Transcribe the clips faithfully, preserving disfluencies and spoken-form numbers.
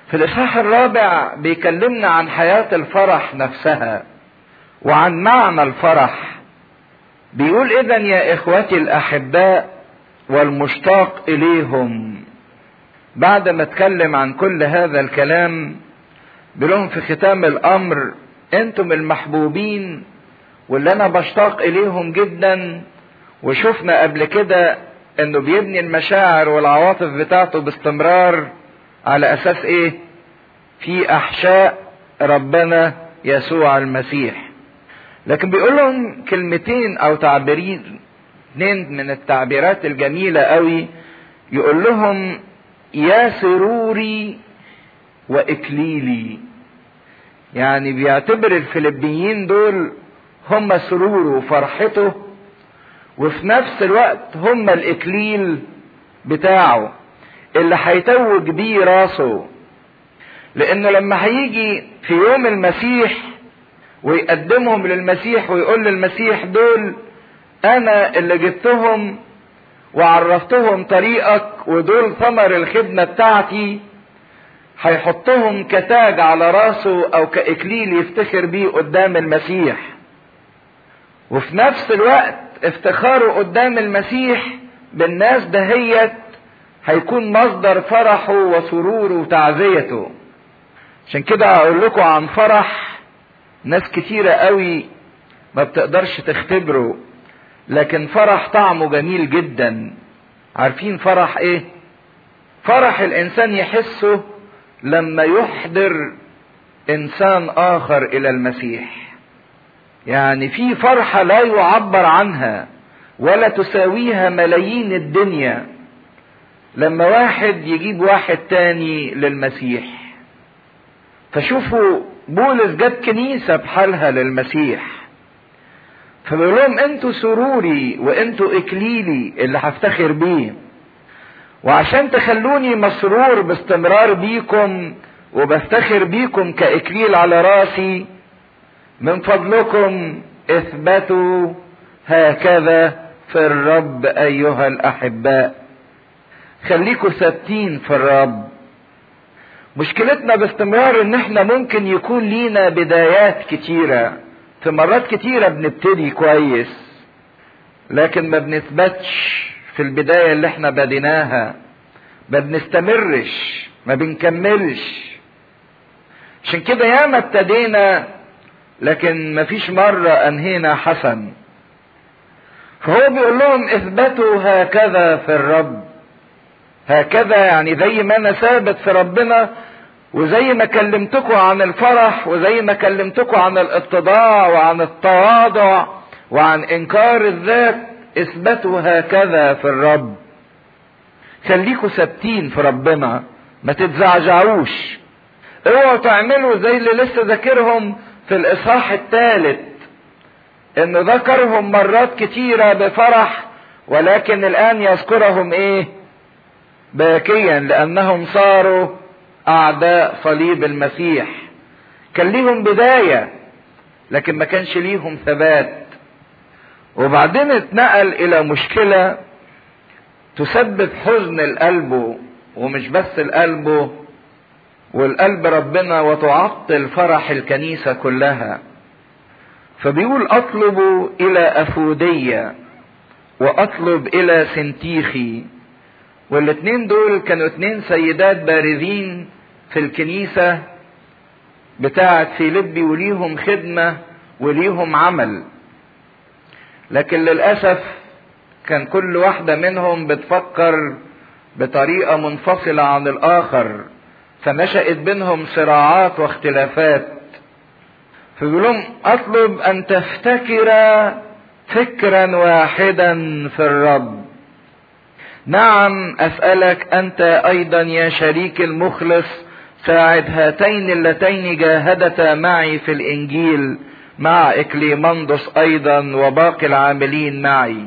في الإصحاح الرابع بيكلمنا عن حياة الفرح نفسها وعن معنى الفرح. بيقول إذن يا إخوتي الأحباء والمشتاق إليهم، بعد ما اتكلم عن كل هذا الكلام بيقولهم في ختام الأمر أنتم المحبوبين واللي أنا بشتاق إليهم جدا. وشفنا قبل كده أنه بيبني المشاعر والعواطف بتاعته باستمرار على أساس إيه؟ في أحشاء ربنا يسوع المسيح. لكن بيقول لهم كلمتين أو تعبيرين، اثنين من التعبيرات الجميلة قوي. يقول لهم يا سروري وإكليلي، يعني بيعتبر الفلبيين دول هم سروره وفرحته، وفي نفس الوقت هم الإكليل بتاعه اللي هيتوج بيه راسه. لأنه لما هيجي في يوم المسيح ويقدمهم للمسيح ويقول للمسيح دول أنا اللي جبتهم وعرفتهم طريقك ودول ثمر الخدمة بتاعتي، هيحطهم كتاج على راسه أو كإكليل يفتخر بيه قدام المسيح. وفي نفس الوقت افتخاره قدام المسيح بالناس دهيت هيكون مصدر فرحه وسروره وتعزيته. عشان كده اقول لكم عن فرح ناس كتيرة قوي ما بتقدرش تختبره، لكن فرح طعمه جميل جدا. عارفين فرح ايه؟ فرح الانسان يحسه لما يحضر انسان اخر الى المسيح. يعني في فرحة لا يعبر عنها ولا تساويها ملايين الدنيا لما واحد يجيب واحد تاني للمسيح. فشوفوا بولس جاب كنيسة بحالها للمسيح، فبيقول لهم انتوا سروري وانتوا اكليلي اللي هفتخر بيه، وعشان تخلوني مسرور باستمرار بيكم وبفتخر بيكم كاكليل على راسي، من فضلكم اثبتوا هكذا في الرب ايها الاحباء. خليكوا ثابتين في الرب. مشكلتنا باستمرار ان احنا ممكن يكون لينا بدايات كتيرة، في مرات كتيرة بنبتدي كويس لكن ما بنثبتش في البداية اللي احنا بديناها، ما بنستمرش، ما بنكملش. عشان كده ياما ابتدينا لكن ما فيش مرة انهينا حسن. فهو بيقول لهم اثبتوا هكذا في الرب. هكذا يعني زي ما انا ثابت في ربنا، وزي ما كلمتكم عن الفرح، وزي ما كلمتكم عن الاتضاع وعن التواضع وعن انكار الذات، اثبتوا هكذا في الرب. خليكوا ثابتين في ربنا، ما تتزعزعوش. اوعوا تعملوا زي اللي لسه ذاكرهم في الاصحاح الثالث، انه ذكرهم مرات كتيرة بفرح ولكن الان يذكرهم ايه؟ باكيا، لانهم صاروا اعداء صليب المسيح. كان ليهم بداية لكن ما كانش ليهم ثبات، وبعدين اتنقل الى مشكلة تسبب حزن القلب، ومش بس القلب والقلب ربنا، وتعطل فرح الكنيسة كلها. فبيقول اطلب الى افودية واطلب الى سنتيخي، والاتنين دول كانوا اتنين سيدات بارزين في الكنيسة بتاعة فيلبي، وليهم خدمة وليهم عمل، لكن للأسف كان كل واحدة منهم بتفكر بطريقة منفصلة عن الآخر، فنشأت بينهم صراعات واختلافات. فبيقول لهم أطلب أن تفتكر فكرا واحدا في الرب. نعم أسألك أنت أيضا يا شريك المخلص، ساعد هاتين اللتين جاهدتا معي في الإنجيل مع إكليمندس أيضا وباقي العاملين معي.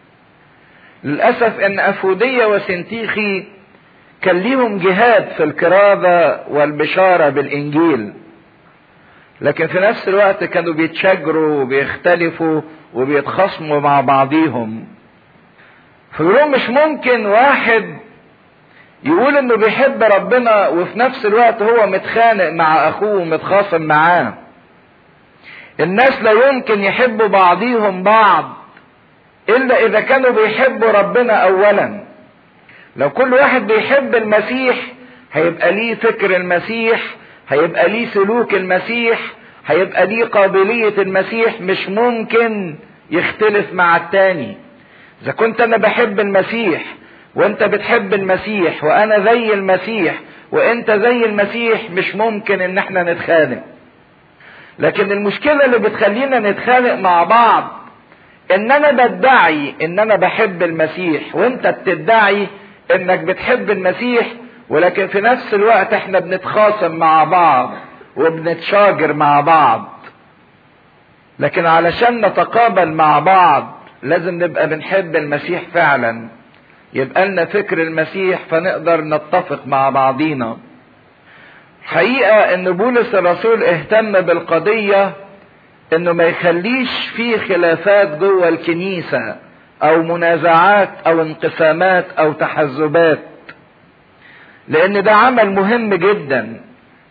للأسف أن أفودية وسنتيخي كان ليهم جهاد في الكرازة والبشارة بالإنجيل، لكن في نفس الوقت كانوا بيتشاجروا وبيختلفوا وبيتخاصموا مع بعضيهم. فيقولوا مش ممكن واحد يقول انه بيحب ربنا وفي نفس الوقت هو متخانق مع اخوه ومتخاصم معاه. الناس لا يمكن يحبوا بعضيهم بعض الا اذا كانوا بيحبوا ربنا اولا. لو كل واحد بيحب المسيح هيبقى ليه فكر المسيح، هيبقى ليه سلوك المسيح، هيبقى ليه قابلية المسيح، مش ممكن يختلف مع التاني. اذا كنت انا بحب المسيح وانت بتحب المسيح وانا زي المسيح وانت زي المسيح، مش ممكن ان احنا نتخانق. لكن المشكلة اللي بتخلينا نتخانق مع بعض ان انا بدعي ان انا بحب المسيح وانت بتدعي انك بتحب المسيح، ولكن في نفس الوقت احنا بنتخاصم مع بعض وبنتشاجر مع بعض. لكن علشان نتقابل مع بعض لازم نبقى بنحب المسيح فعلا، يبقى لنا فكر المسيح فنقدر نتفق مع بعضينا. حقيقة ان بولس الرسول اهتم بالقضية انه ما يخليش فيه خلافات جوه الكنيسة او منازعات او انقسامات او تحزبات، لان ده عمل مهم جدا.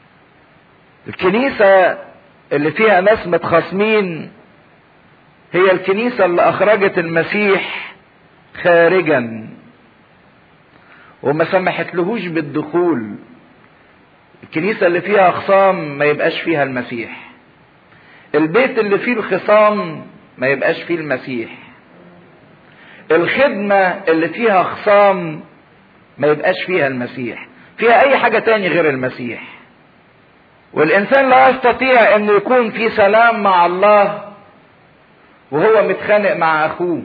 الكنيسة اللي فيها ناس متخاصمين هي الكنيسة اللي اخرجت المسيح خارجا وما سمحتلهوش بالدخول. الكنيسة اللي فيها خصام ما يبقاش فيها المسيح. البيت اللي فيه الخصام ما يبقاش فيه المسيح. الخدمة اللي فيها خصام ما يبقاش فيها المسيح، فيها اي حاجة تاني غير المسيح. والانسان لا يستطيع انه يكون في سلام مع الله وهو متخانق مع اخوه.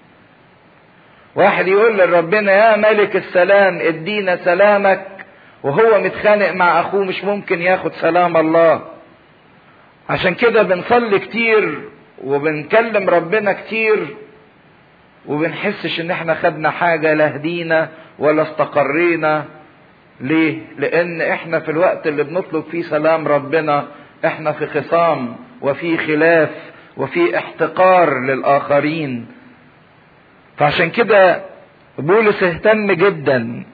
واحد يقول لربنا يا ملك السلام ادينا سلامك وهو متخانق مع اخوه، مش ممكن ياخد سلام الله. عشان كده بنصلي كتير وبنكلم ربنا كتير وبنحسش ان احنا خدنا حاجة، لا هدينا ولا استقرينا. ليه؟ لان احنا في الوقت اللي بنطلب فيه سلام ربنا احنا في خصام وفي خلاف وفي احتقار للاخرين. فعشان كده بولس اهتم جدا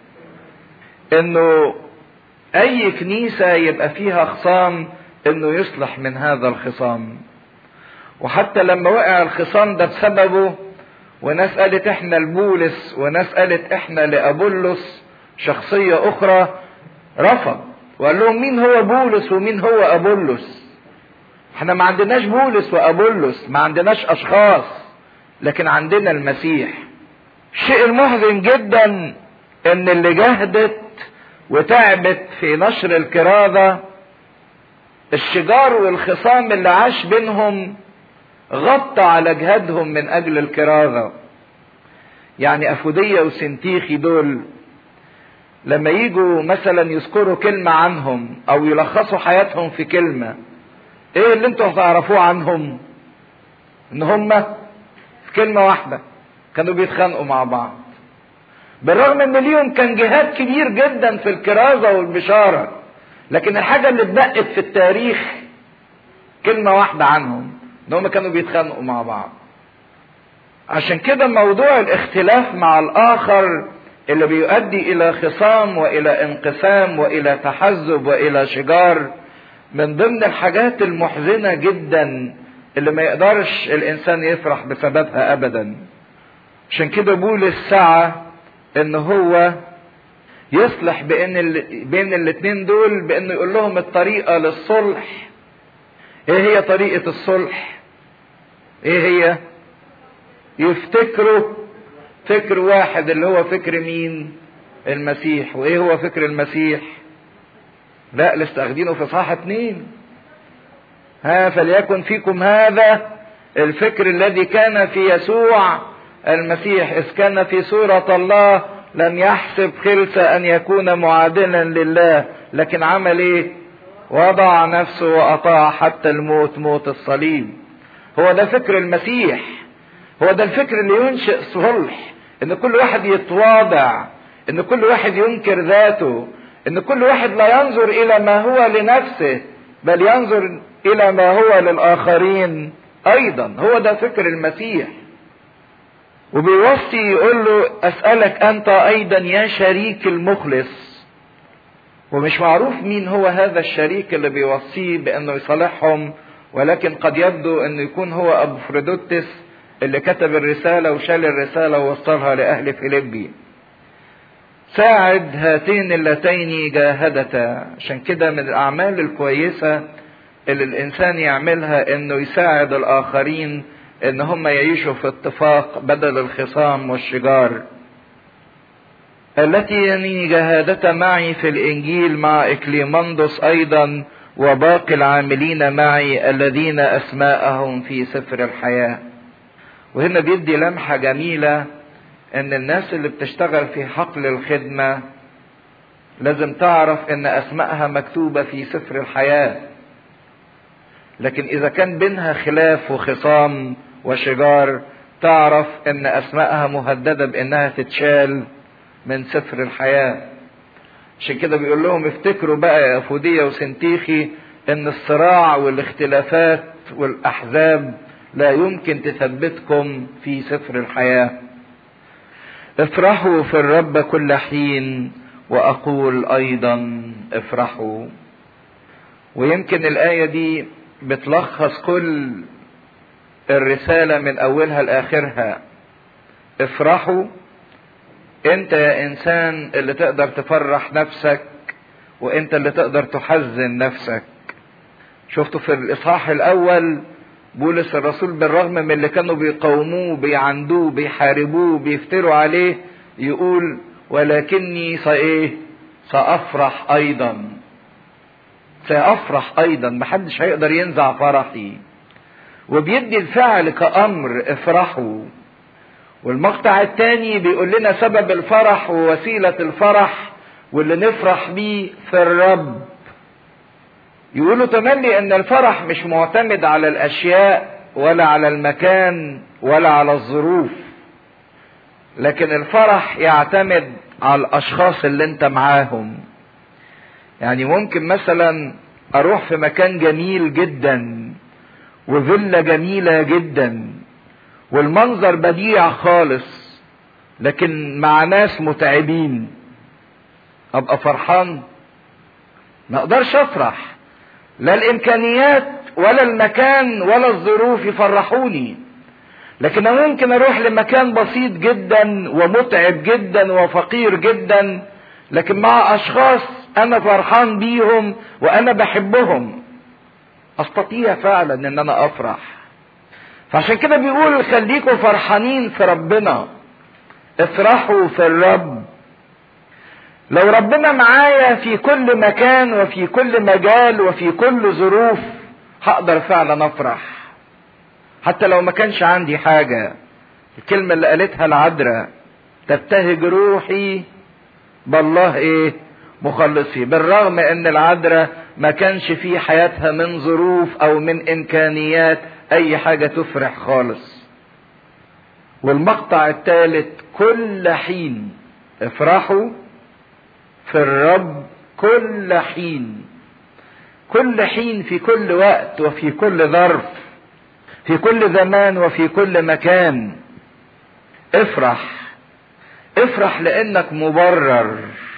انه اي كنيسة يبقى فيها خصام انه يصلح من هذا الخصام. وحتى لما وقع الخصام ده بسببه وناس قالت احنا لبولس وناس قالت احنا لأبولس شخصية اخرى، رفض وقال لهم مين هو بولس ومين هو أبولس؟ احنا ما عندناش بولس وأبولس، ما عندناش اشخاص، لكن عندنا المسيح. الشيء المحزن جدا ان اللي جهدت وتعبت في نشر الكرازة الشجار والخصام اللي عاش بينهم غطى على جهادهم من اجل الكرازة. يعني افودية وسنتيخي دول لما يجوا مثلا يذكروا كلمة عنهم او يلخصوا حياتهم في كلمة، ايه اللي انتوا هتعرفوه عنهم؟ ان هم في كلمة واحدة كانوا بيتخانقوا مع بعض، بالرغم ان ليهم كان جهاد كبير جدا في الكرازة والبشارة، لكن الحاجة اللي اتبقت في التاريخ كلمة واحدة عنهم، ان هم كانوا بيتخانقوا مع بعض. عشان كده موضوع الاختلاف مع الاخر اللي بيؤدي الى خصام والى انقسام والى تحزب والى شجار من ضمن الحاجات المحزنة جدا اللي ما يقدرش الانسان يفرح بسببها ابدا. عشان كده بولس سعى ان هو يصلح بين ال... بين الاتنين دول بانه يقول لهم الطريقة للصلح. ايه هي طريقة الصلح؟ ايه هي؟ يفتكروا فكر واحد اللي هو فكر مين؟ المسيح. وايه هو فكر المسيح؟ لا لسه اخدينه في صحة اتنين. ها فليكن فيكم هذا الفكر الذي كان في يسوع المسيح إذ كان في صورة الله لم يحسب خلسة أن يكون معادلا لله، لكن عمل إيه؟ وضع نفسه وأطاع حتى الموت، موت الصليب. هو ده فكر المسيح، هو ده الفكر اللي ينشئ صلح، إن كل واحد يتواضع، إن كل واحد ينكر ذاته، إن كل واحد لا ينظر إلى ما هو لنفسه بل ينظر إلى ما هو للآخرين أيضا. هو ده فكر المسيح. وبيوصي يقول له اسألك انت ايضا يا شريك المخلص. ومش معروف مين هو هذا الشريك اللي بيوصيه بانه يصالحهم، ولكن قد يبدو انه يكون هو ابوفروديتس اللي كتب الرسالة وشال الرسالة ووصلها لأهل فيليبي. ساعد هاتين اللتين جاهدتا. عشان كده من الأعمال الكويسة اللي الإنسان يعملها إنه يساعد الآخرين إن هم يعيشوا في اتفاق بدل الخصام والشجار. التي جاهدتا معي في الإنجيل مع إكليمندس أيضا وباقي العاملين معي الذين أسماءهم في سفر الحياة. وهنا بيدي لمحة جميلة ان الناس اللي بتشتغل في حقل الخدمة لازم تعرف ان اسمائها مكتوبة في سفر الحياة. لكن اذا كان بينها خلاف وخصام وشجار تعرف ان اسمائها مهددة بانها تتشال من سفر الحياة. عشان كده بيقول لهم افتكروا بقى يا افودية وسنتيخي ان الصراع والاختلافات والاحزاب لا يمكن تثبتكم في سفر الحياة. افرحوا في الرب كل حين واقول ايضا افرحوا. ويمكن الاية دي بتلخص كل الرسالة من اولها لاخرها. افرحوا. انت يا انسان اللي تقدر تفرح نفسك وانت اللي تقدر تحزن نفسك. شفتوا في الاصحاح الاول بولس الرسول بالرغم من اللي كانوا بيقاوموه بيعندوه بيحاربوه بيفتروا عليه يقول ولكني سايه سافرح ايضا. سافرح ايضا، محدش هيقدر ينزع فرحي. وبيدي الفعل كأمر افرحوا. والمقطع الثاني بيقول لنا سبب الفرح ووسيلة الفرح واللي نفرح بيه في الرب. يقولوا تملي ان الفرح مش معتمد على الاشياء ولا على المكان ولا على الظروف، لكن الفرح يعتمد على الاشخاص اللي انت معاهم. يعني ممكن مثلا اروح في مكان جميل جدا وفيلا جميلة جدا والمنظر بديع خالص، لكن مع ناس متعبين، ابقى فرحان؟ ما اقدرش افرح. لا الامكانيات ولا المكان ولا الظروف يفرحوني. لكن انا ممكن اروح لمكان بسيط جدا ومتعب جدا وفقير جدا، لكن مع اشخاص انا فرحان بيهم وانا بحبهم، استطيع فعلا ان انا افرح. فعشان كده بيقول خليكم فرحانين في ربنا، افرحوا في الرب. لو ربنا معايا في كل مكان وفي كل مجال وفي كل ظروف هقدر فعلا افرح حتى لو ما كانش عندي حاجة. الكلمة اللي قالتها العذراء تبتهج روحي بالله ايه مخلصي. بالرغم ان العذراء ما كانش في حياتها من ظروف او من امكانيات اي حاجة تفرح خالص. والمقطع الثالث كل حين افرحوا في الرب كل حين. كل حين في كل وقت وفي كل ظرف، في كل زمان وفي كل مكان. افرح. افرح لانك مبرر.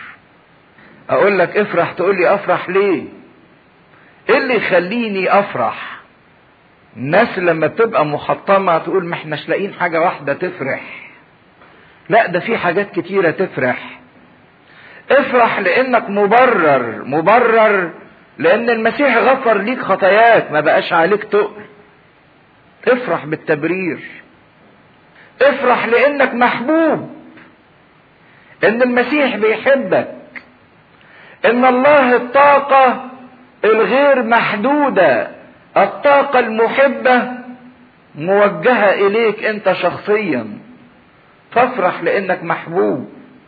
اقول لك افرح تقول لي افرح ليه؟ ايه اللي يخليني افرح؟ الناس لما بتبقى محطمة تقول ما احناش لاقيين حاجة واحدة تفرح. لا، ده في حاجات كتيرة تفرح. افرح لانك مبرر. مبرر لان المسيح غفر ليك خطاياك، ما بقاش عليك تقل. افرح بالتبرير. افرح لانك محبوب، ان المسيح بيحبك، ان الله الطاقة الغير محدودة، الطاقة المحبة موجهة اليك انت شخصيا. فافرح لانك محبوب.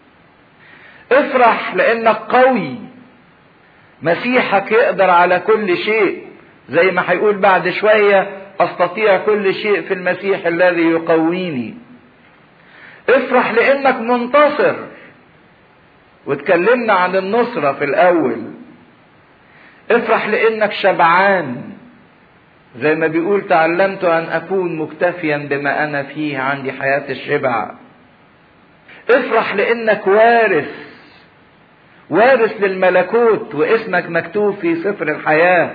افرح لانك قوي. مسيحك يقدر على كل شيء، زي ما هيقول بعد شوية استطيع كل شيء في المسيح الذي يقويني. افرح لانك منتصر، واتكلمنا عن النصرة في الاول. افرح لانك شبعان. زي ما بيقول تعلمت ان اكون مكتفيا بما انا فيه، عندي حياة الشبع. افرح لانك وارث، وارث للملكوت واسمك مكتوب في سفر الحياة.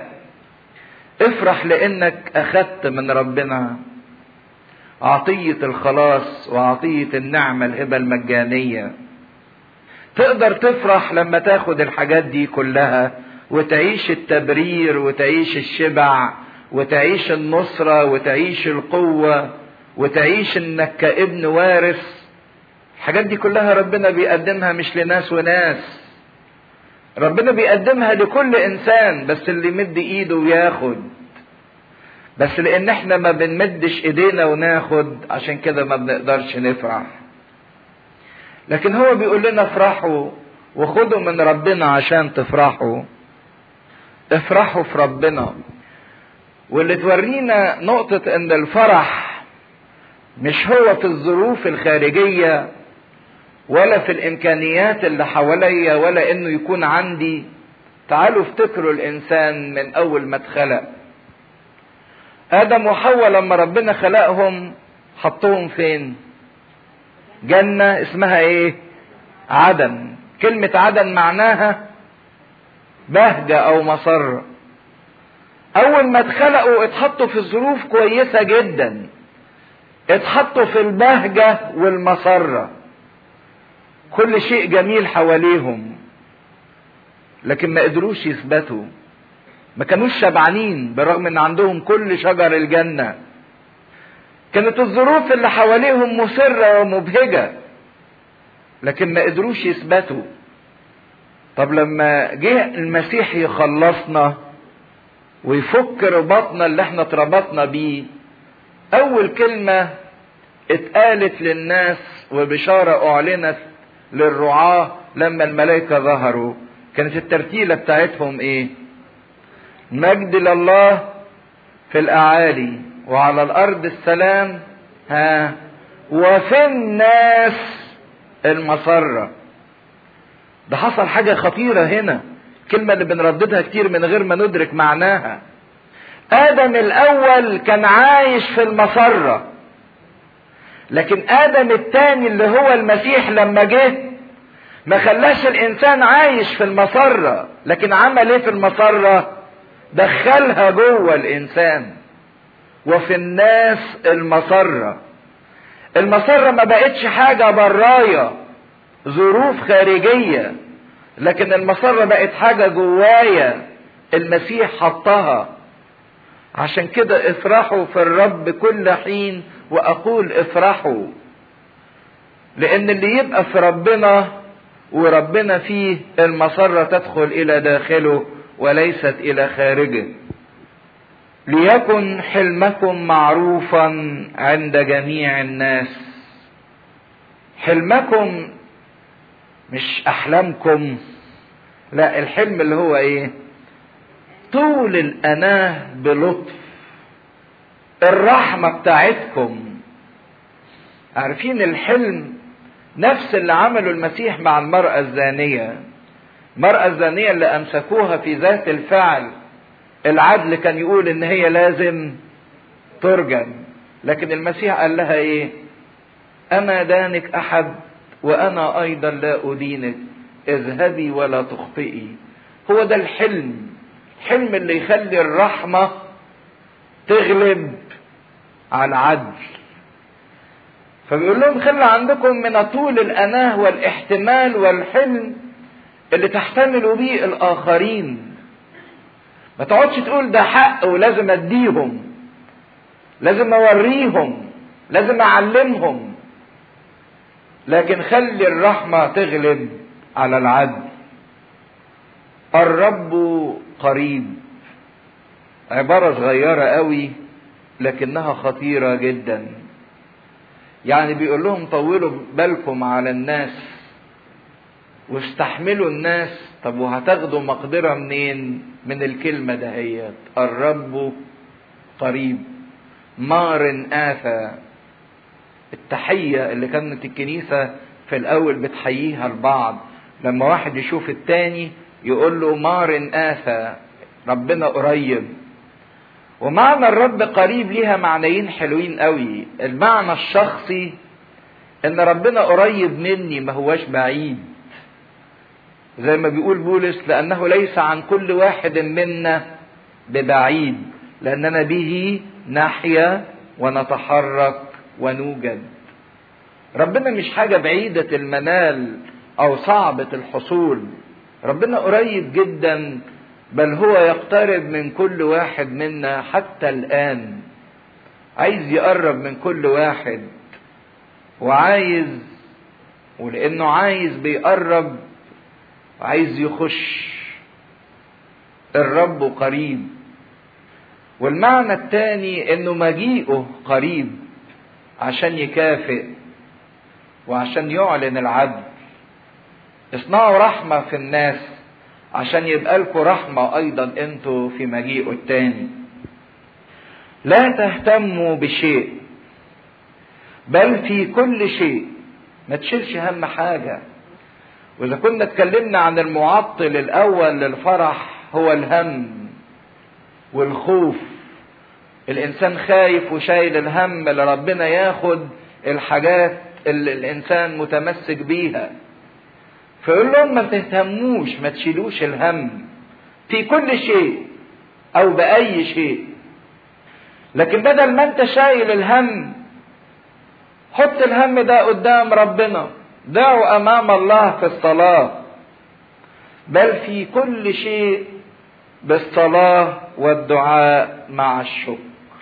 افرح لانك اخذت من ربنا عطية الخلاص وعطية النعمة الهبة المجانية. تقدر تفرح لما تاخد الحاجات دي كلها وتعيش التبرير وتعيش الشبع وتعيش النصرة وتعيش القوة وتعيش انك كابن وارث. الحاجات دي كلها ربنا بيقدمها مش لناس وناس، ربنا بيقدمها لكل انسان، بس اللي يمد ايده وياخد. بس لان احنا ما بنمدش ايدينا وناخد، عشان كده ما بنقدرش نفرح. لكن هو بيقول لنا افرحوا وخدوا من ربنا عشان تفرحوا. افرحوا في ربنا. واللي تورينا نقطة ان الفرح مش هو في الظروف الخارجية ولا في الامكانيات اللي حواليا ولا انه يكون عندي. تعالوا افتكروا الانسان من اول ما اتخلق. ادم وحواء لما ربنا خلقهم حطهم فين؟ جنة اسمها ايه؟ عدن. كلمة عدن معناها بهجة او مسرة. اول ما اتخلقوا اتحطوا في ظروف كويسة جدا، اتحطوا في البهجة والمسرة، كل شيء جميل حواليهم، لكن ما قدروش يثبتوا، ما كانوش شبعانين بالرغم ان عندهم كل شجر الجنة. كانت الظروف اللي حواليهم مسرة ومبهجة، لكن ما قدروش يثبتوا. طب لما جه المسيح يخلصنا ويفك رباطنا اللي احنا اتربطنا بيه، اول كلمة اتقالت للناس وبشارة اعلنت للرعاة لما الملائكة ظهروا، كانت الترتيلة بتاعتهم ايه؟ مجد لله في الاعالي وعلى الارض السلام، ها، وفي الناس المسرة. ده حصل حاجة خطيرة هنا، كلمة اللي بنرددها كتير من غير ما ندرك معناها. آدم الأول كان عايش في المسرة، لكن آدم الثاني اللي هو المسيح لما جه ما خلاش الإنسان عايش في المسرة، لكن عمل إيه في المسرة؟ دخلها جوه الإنسان. وفي الناس المسرة. المسرة ما بقتش حاجة براية، ظروف خارجية، لكن المسرة بقت حاجة جوايا المسيح حطها. عشان كده افرحوا في الرب كل حين واقول افرحوا، لان اللي يبقى في ربنا وربنا فيه المسرة تدخل الى داخله وليست الى خارجه. ليكن حلمكم معروفا عند جميع الناس. حلمكم مش احلامكم، لا، الحلم اللي هو ايه؟ طول الاناه بلطف، الرحمة بتاعتكم. عارفين الحلم نفس اللي عمله المسيح مع المرأة الزانية. المرأة الزانية اللي امسكوها في ذات الفعل، العدل كان يقول ان هي لازم ترجم، لكن المسيح قال لها ايه؟ اما دانك احد وانا ايضا لا ادينك، اذهبي ولا تخطئي. هو ده الحلم، الحلم اللي يخلي الرحمة تغلب على العدل. فبيقول لهم خلي عندكم من طول الاناه والاحتمال والحلم اللي تحتملوا بيه الاخرين. ما تقعدش تقول ده حق ولازم اديهم، لازم اوريهم، لازم اعلمهم، لكن خلي الرحمة تغلب على العدل. الرب قريب، عبارة صغيرة قوي لكنها خطيرة جدا. يعني بيقول لهم طولوا بالكم على الناس واستحملوا الناس. طب وهتاخدوا مقدرة منين؟ من الكلمة دهيت، الرب قريب. مار آفى، التحية اللي كانت الكنيسة في الأول بتحييها البعض، لما واحد يشوف التاني يقول له مار آفى، ربنا قريب. ومعنى الرب قريب ليها معنيين حلوين قوي. المعنى الشخصي ان ربنا قريب مني، ما هواش بعيد، زي ما بيقول بولس لانه ليس عن كل واحد منا ببعيد، لاننا به نحيا ونتحرك ونوجد. ربنا مش حاجة بعيدة المنال او صعبة الحصول، ربنا قريب جدا، بل هو يقترب من كل واحد منا حتى الآن. عايز يقرب من كل واحد، وعايز، ولأنه عايز بيقرب، وعايز يخش. الرب قريب. والمعنى الثاني انه مجيئه قريب عشان يكافئ وعشان يعلن العدل. اصنعوا رحمة في الناس عشان يبقى لكم رحمة ايضا انتوا في مجيئه التاني. لا تهتموا بشيء بل في كل شيء. ما تشيلش هم حاجة. واذا كنا اتكلمنا عن المعطل الاول للفرح هو الهم والخوف. الانسان خايف وشايل الهم اللي ربنا ياخد الحاجات اللي الانسان متمسك بيها. فيقول لهم ما تهتموش، ما تشيلوش الهم في كل شيء او باي شيء. لكن بدل ما انت شايل الهم، حط الهم ده قدام ربنا. دعوا امام الله في الصلاة، بل في كل شيء بالصلاة والدعاء مع الشكر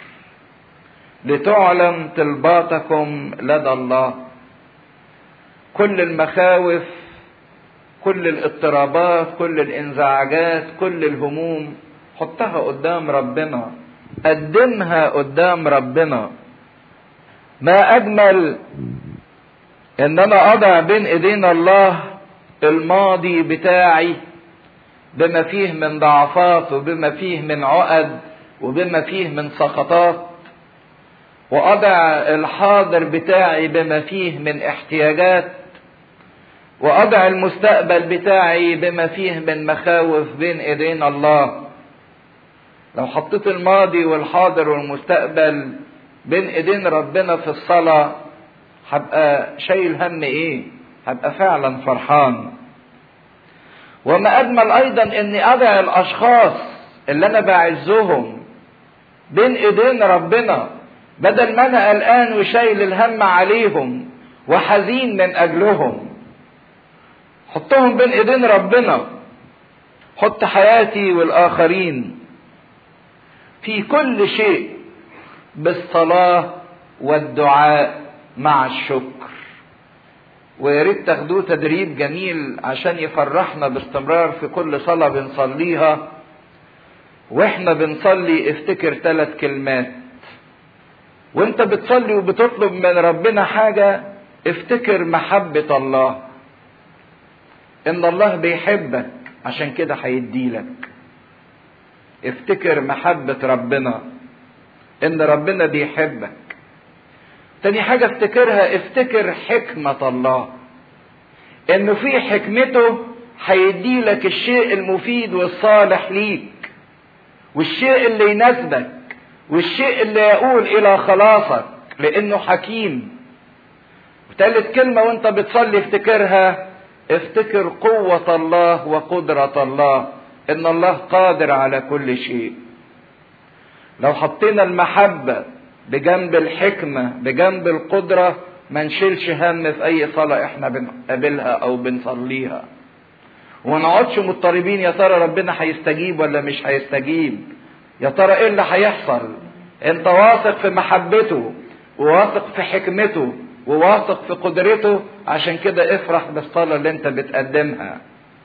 لتعلم طلباتكم لدى الله. كل المخاوف، كل الاضطرابات، كل الانزعاجات، كل الهموم، حطها قدام ربنا، قدمها قدام ربنا. ما اجمل ان انا اضع بين ايدين الله الماضي بتاعي بما فيه من ضعفات وبما فيه من عقد وبما فيه من سقطات، واضع الحاضر بتاعي بما فيه من احتياجات، واضع المستقبل بتاعي بما فيه من مخاوف بين ايدين الله. لو حطيت الماضي والحاضر والمستقبل بين ايدين ربنا في الصلاة، هبقى شايل هم ايه؟ هبقى فعلا فرحان. وما اجمل ايضا اني اضع الاشخاص اللي انا بعزهم بين ايدين ربنا، بدل ما انا قلقان وشايل الهم عليهم وحزين من اجلهم. حطهم بين ايدين ربنا. حط حياتي والاخرين في كل شيء بالصلاة والدعاء مع الشكر. ويا ريت تاخدوه تدريب جميل عشان يفرحنا باستمرار في كل صلاة بنصليها. واحنا بنصلي افتكر ثلاث كلمات. وانت بتصلي وبتطلب من ربنا حاجة، افتكر محبة الله. ان الله بيحبك عشان كده هيديلك. افتكر محبة ربنا، ان ربنا بيحبك. تاني حاجة افتكرها، افتكر حكمة الله، انه في حكمته هيديلك الشيء المفيد والصالح ليك، والشيء اللي يناسبك، والشيء اللي يقول الى خلاصك، لانه حكيم. وتالت كلمة وانت بتصلي افتكرها، افتكر قوة الله وقدرة الله، ان الله قادر على كل شيء. لو حطينا المحبة بجنب الحكمة بجنب القدرة، ما نشيلش هم في اي صلاة احنا بنقابلها او بنصليها، وما نقعدش مضطربين يا ترى ربنا هيستجيب ولا مش هيستجيب، يا ترى ايه اللي هيحصل. انت واثق في محبته وواثق في حكمته وواثق في قدرته، عشان كده افرح بالصلاة اللي انت بتقدمها.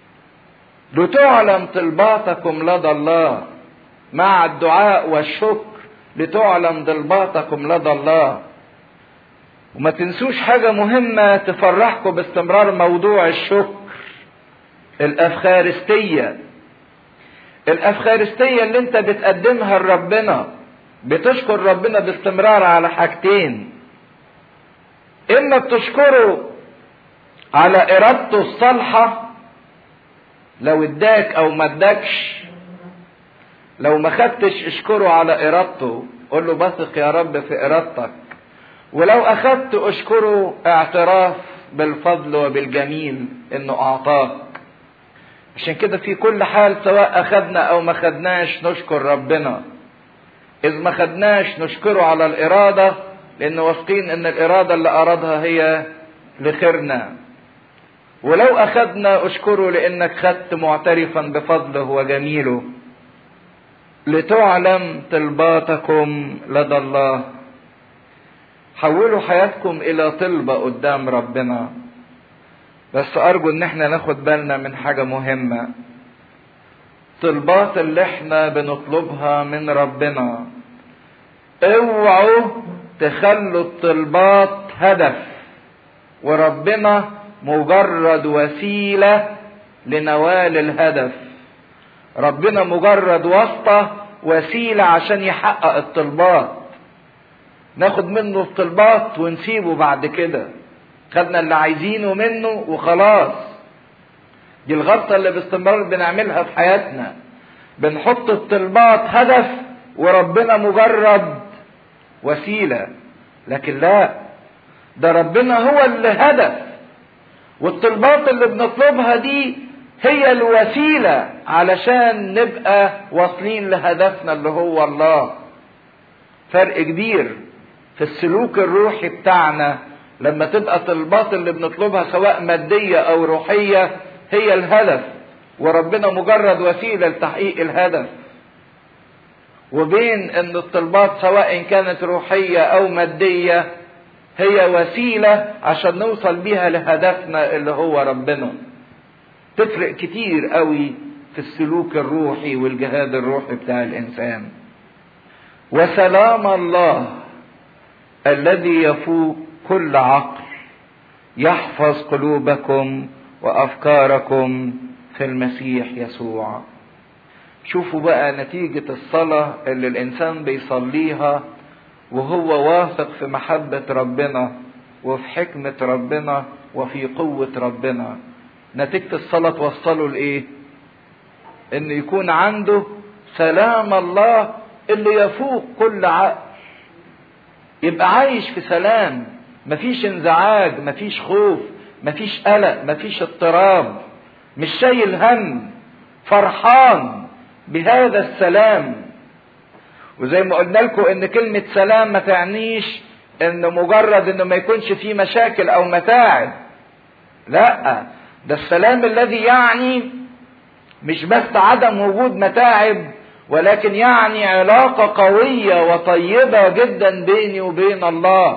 لتعلم طلباتكم لدى الله مع الدعاء والشكر، لتعلم طلباتكم لدى الله. وما تنسوش حاجة مهمة تفرحكم باستمرار، موضوع الشكر. الأفخارستية الأفخارستية اللي انت بتقدمها لربنا، بتشكر ربنا باستمرار على حاجتين. اما بتشكره على ارادته الصالحة، لو اداك او ما اداكش، لو ما خدتش اشكره على ارادته، قول له بثق يا رب في ارادتك. ولو اخدت اشكره اعتراف بالفضل وبالجميل انه اعطاك. عشان كده في كل حال سواء اخدنا او ما خدناش نشكر ربنا. اذ ما خدناش نشكره على الارادة، لان واثقين ان الارادة اللي ارادها هي لخيرنا. ولو اخدنا اشكره لانك خدت معترفا بفضله وجميله. لتعلم طلباتكم لدى الله. حولوا حياتكم الى طلبة قدام ربنا. بس ارجو ان احنا ناخد بالنا من حاجة مهمة. طلبات اللي احنا بنطلبها من ربنا، اوعوا تخلوا الطلبات هدف وربنا مجرد وسيلة لنوال الهدف. ربنا مجرد واسطة وسيلة عشان يحقق الطلبات. ناخد منه الطلبات ونسيبه بعد كده. خدنا اللي عايزينه منه وخلاص. دي الغلطة اللي باستمرار بنعملها في حياتنا. بنحط الطلبات هدف وربنا مجرد وسيلة. لكن لا، ده ربنا هو اللي هدف، والطلبات اللي بنطلبها دي هي الوسيلة علشان نبقى واصلين لهدفنا اللي هو الله. فرق كبير في السلوك الروحي بتاعنا لما تبقى الطلبات اللي بنطلبها سواء مادية او روحية هي الهدف وربنا مجرد وسيلة لتحقيق الهدف، وبين ان الطلبات سواء كانت روحية او مادية هي وسيلة عشان نوصل بيها لهدفنا اللي هو ربنا. تفرق كتير قوي في السلوك الروحي والجهاد الروحي بتاع الانسان. وسلام الله الذي يفوق كل عقل يحفظ قلوبكم وافكاركم في المسيح يسوع. شوفوا بقى نتيجة الصلاة اللي الانسان بيصليها وهو واثق في محبة ربنا وفي حكمة ربنا وفي قوة ربنا. نتيجة الصلاة توصله لايه؟ ان يكون عنده سلام الله اللي يفوق كل عقل. يبقى عايش في سلام، مفيش انزعاج، مفيش خوف، مفيش قلق، مفيش اضطراب، مش شايل هم، فرحان بهذا السلام. وزي ما قلنا لكم ان كلمة سلام ما تعنيش ان مجرد انه ما يكونش فيه مشاكل او متاعب. لا، ده السلام الذي يعني مش بس عدم وجود متاعب، ولكن يعني علاقة قوية وطيبة جدا بيني وبين الله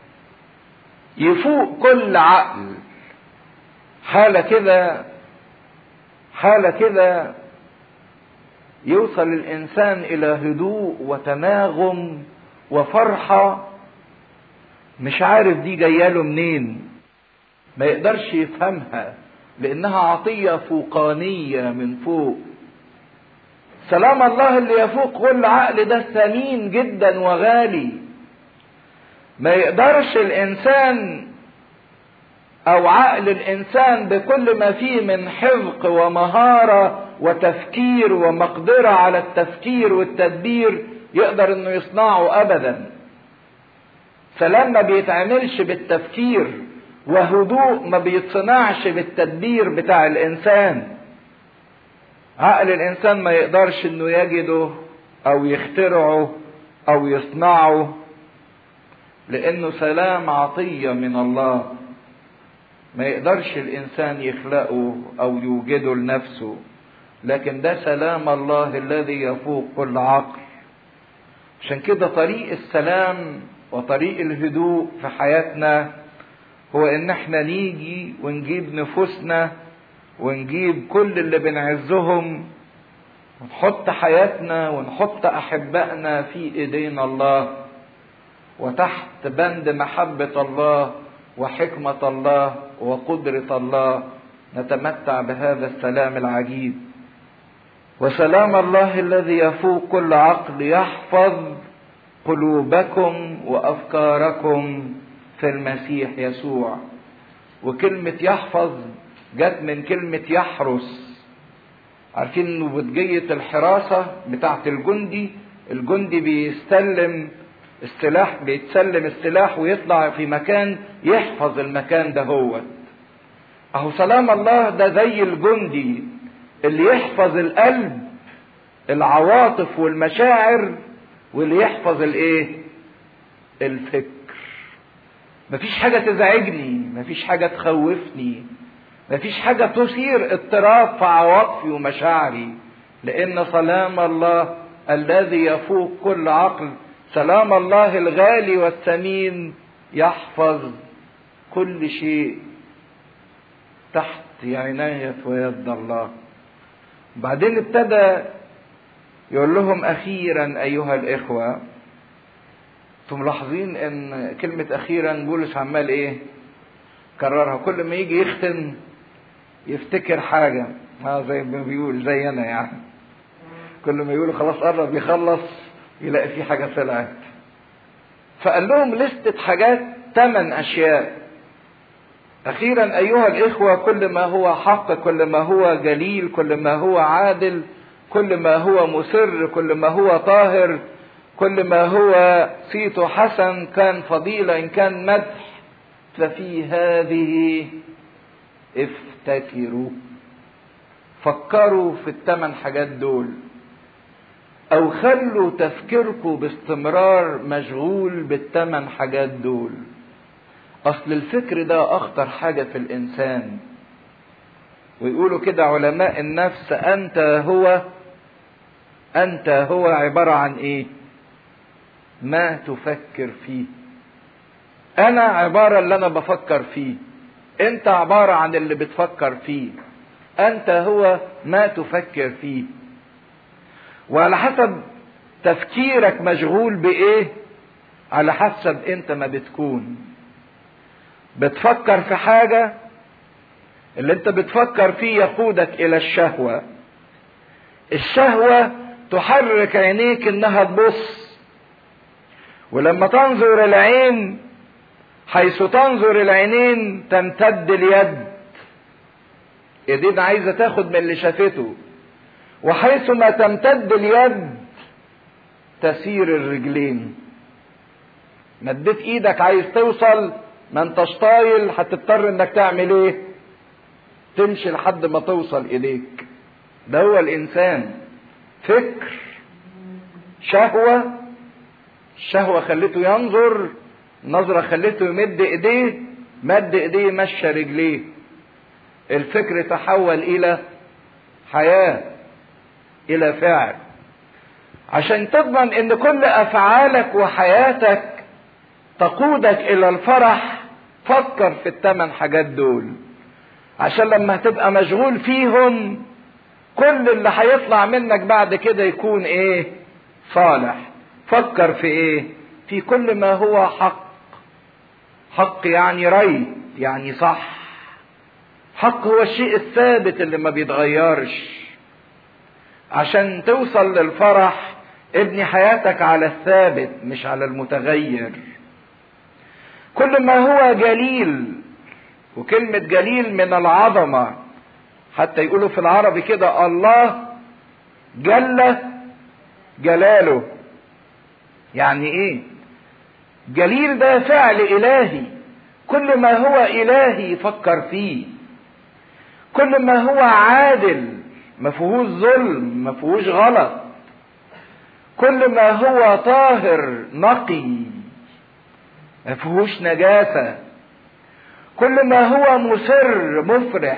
يفوق كل عقل. حالة كده حالة كده يوصل الإنسان إلى هدوء وتناغم وفرحة مش عارف دي جاياله منين، ما يقدرش يفهمها لأنها عطية فوقانية من فوق. سلام الله اللي يفوق كل عقل ده ثمين جدا وغالي. ما يقدرش الإنسان أو عقل الإنسان بكل ما فيه من حذق ومهارة وتفكير ومقدرة على التفكير والتدبير يقدر إنه يصنعه أبدا. سلام ما بيتعملش بالتفكير، وهدوء ما بيتصنعش بالتدبير بتاع الإنسان. عقل الإنسان ما يقدرش إنه يجده أو يخترعه أو يصنعه، لأنه سلام عطية من الله. ما يقدرش الإنسان يخلقه أو يوجده لنفسه، لكن ده سلام الله الذي يفوق كل عقل. عشان كده طريق السلام وطريق الهدوء في حياتنا هو ان احنا نيجي ونجيب نفوسنا ونجيب كل اللي بنعزهم ونحط حياتنا ونحط احبائنا في ايدينا الله، وتحت بند محبة الله وحكمة الله وقدرة الله نتمتع بهذا السلام العجيب. وسلام الله الذي يفوق كل عقل يحفظ قلوبكم وافكاركم في المسيح يسوع. وكلمة يحفظ جت من كلمة يحرس. عارفين انه بتجية الحراسة بتاعت الجندي، الجندي بيستلم السلاح، بيتسلم السلاح ويطلع في مكان يحفظ المكان ده. هو اهو سلام الله ده زي الجندي اللي يحفظ القلب، العواطف والمشاعر، واللي يحفظ الايه؟ الفكر. مفيش حاجة تزعجني، مفيش حاجة تخوفني، مفيش حاجة تثير اضطراب في عواطفي ومشاعري، لان سلام الله الذي يفوق كل عقل، سلام الله الغالي والثمين يحفظ كل شيء تحت عناية ويد الله. بعدين ابتدى يقول لهم اخيرا ايها الاخوة. انتم ملاحظين ان كلمة اخيرا بولس عمال ايه؟ كررها كل ما يجي يختم يفتكر حاجة، ها زي ما بيقول زي انا يعني، كل ما يقول خلاص قرب يخلص يلاقي في حاجة طلعت. فقال لهم لستة حاجات، ثمان اشياء. اخيرا ايها الاخوة كل ما هو حق، كل ما هو جليل، كل ما هو عادل، كل ما هو مسر، كل ما هو طاهر، كل ما هو صيته حسن، كان فضيلة إن كان مدح، ففي هذه افتكروا. فكروا في الثمان حاجات دول، او خلوا تفكيركم باستمرار مشغول بالثمان حاجات دول. اصل الفكر ده اخطر حاجة في الانسان. ويقولوا كده علماء النفس انت هو انت هو عبارة عن ايه؟ ما تفكر فيه. انا عبارة اللي انا بفكر فيه، انت عبارة عن اللي بتفكر فيه. انت هو ما تفكر فيه. وعلى حسب تفكيرك مشغول بايه، على حسب انت ما بتكون. بتفكر في حاجة، اللي انت بتفكر فيه يقودك الى الشهوة. الشهوة تحرك عينيك انها تبص، ولما تنظر العين حيث تنظر العينين تمتد اليد، ايدين عايزة تاخد من اللي شافته، وحيث ما تمتد اليد تسير الرجلين. مدت ايدك عايز توصل، ما انتش طايل، هتضطر انك تعمل ايه؟ تمشي لحد ما توصل ايديك. ده هو الانسان، فكر، شهوة، الشهوة خلته ينظر، النظرة خلته يمد ايديه، مد ايديه مشى رجليه. الفكر تحول الى حياة، الى فعل. عشان تضمن ان كل افعالك وحياتك تقودك الى الفرح، فكر في الثمان حاجات دول، عشان لما تبقى مشغول فيهم كل اللي هيطلع منك بعد كده يكون ايه؟ صالح. فكر في ايه؟ في كل ما هو حق. حق يعني ريت، يعني صح. حق هو الشيء الثابت اللي ما بيتغيرش. عشان توصل للفرح ابني حياتك على الثابت مش على المتغير. كل ما هو جليل، وكلمة جليل من العظمة، حتى يقولوا في العربي كده الله جل جلاله. يعني ايه؟ جليل ده فعل الهي. كل ما هو الهي فكر فيه. كل ما هو عادل، ما فيهوش ظلم، ما فيهوش غلط. كل ما هو طاهر نقي، ما فيهوش نجاسة. كل ما هو مسر مفرح،